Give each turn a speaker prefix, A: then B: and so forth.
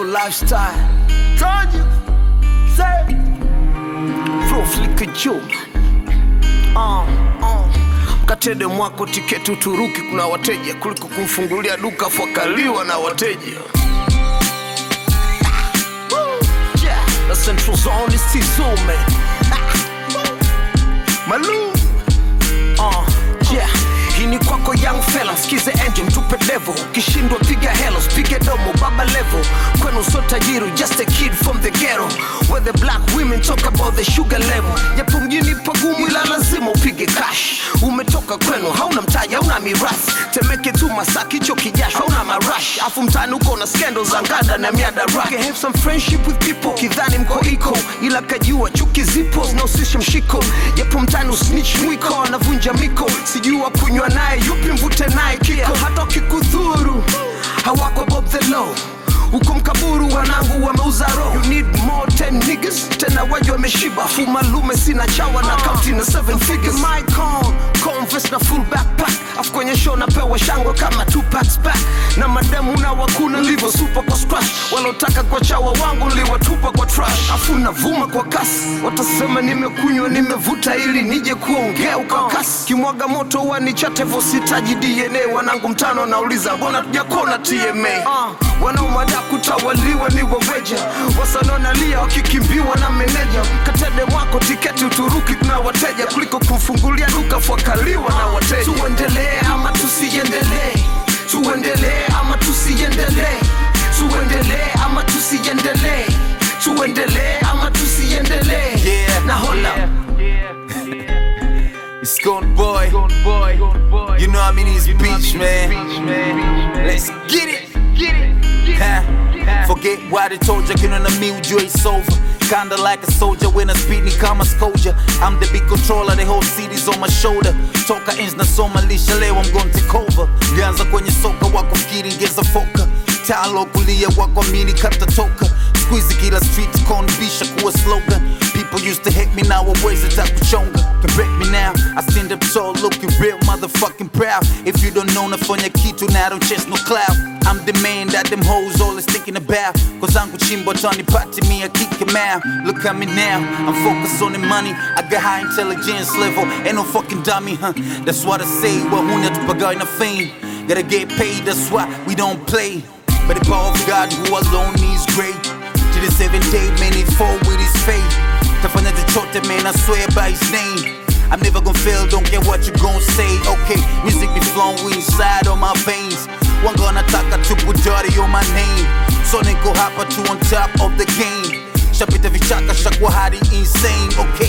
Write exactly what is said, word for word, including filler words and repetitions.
A: lifestyle. Told you, say, flow flicker juu. Uh, uh. Katede mwako tiketi Uturuki kuna wateja kuliko kumfungulia duka fakaliwa na wateja. Yeah, the Central Zone is T-Zoo, man. Malou. Uh, yeah. Hii ni kwako young fella, skize engine tupe level. Kishindwa piga hello, spige domo baba level. Kwenu so tajiri, just a kid from the ghetto. Where the black women talk about the sugar level. Japo mjini pagumu ila lazima upige cash. Umetoka kwenu, hauna mtaji, hauna mirasi. Temeke tu Masaki, cho kijasho, hauna marash. Afu mtani uko na scandals, angada na miada rock. Have some friendship with people, kidhani mko iko. Ila kajua chuki zipo, zinausisha mshiko. Japo mtani usnitch mwiko, anavunja miko. Sijua kunywa nae, yupi mvute nae kiko. Hata kikudhuru, hawako Bob the Low. Uko mkaburu wanangu wameuza roho. You need more ten niggas, tena wajo wameshiba. Fuma lume sina chawa na county na seven figures. My con, Converse na full backpack. Afu kwenye show napewa shangwe kama two packs back. Na mademu na wakuna livo super kwa scratch. Walotaka kwa chawa wangu liwatupa kwa trash. Afu navuma kwa kasi, watasema nimekunywa nimevuta ili nije kuongea kwa kasi. Kimwaga moto wanichate vositaji D N A. Wanangu mtano nauliza mbona tujakona T M A. uh, Wanaumada kutawaliwa ni waweja. Wasanona lia wakikimbiwa na meneja. Katede mwako tiketi Uturuki kuna wateja kuliko kumfungulia duka fakaliwa na wateja. Tuendelee ama tusiendelee. Tuendelee ama tusiendelee. Tuendelee ama tusiendelee. Tuendelee ama tusiendelee.
B: Yeah.
A: Na hola
B: It's gone boy. You know I'm in his beach, man. Let's get it. Huh? Forget why they told you, get on the meal, you ain't sober. Kinda like a soldier when I speed ni kama scoja. I'm the big controller, the whole city's on my shoulder. Toka ins na soma lisha leo, I'm gonna take over. Nganza kwenye soka wako fikiri ngeza foka. Talo kulia wako mini kata toka. Squeeze kila streets konbisha kuwa slogan. People used to hate me, now I ways attack kuchonga. Can break me now, I stand up tall looking real motherfucking proud. If you don't know nafanya kitu now I don't chase no cloud. I'm the man that them hoes always thinking about. Cause I'm kuchimbo tani party me, I kick him out. Look at me now, I'm focused on the money. I got high intelligence level, ain't no fucking dummy, huh? That's what I say, wahuna tupagay na fame. Gotta get paid, that's why we don't play. But the power of God who alone is great. To the seventh day, man, he fall with his faith. Tafanya chochote, man, I swear by his name. I'm never gonna fail, don't care what you gon' say. Okay, music be flowing inside of my veins. One gonna taka to put dirty on my name. So niko hapa to on top of the game. Shapita vichaka shakwa hadi insane. Okay,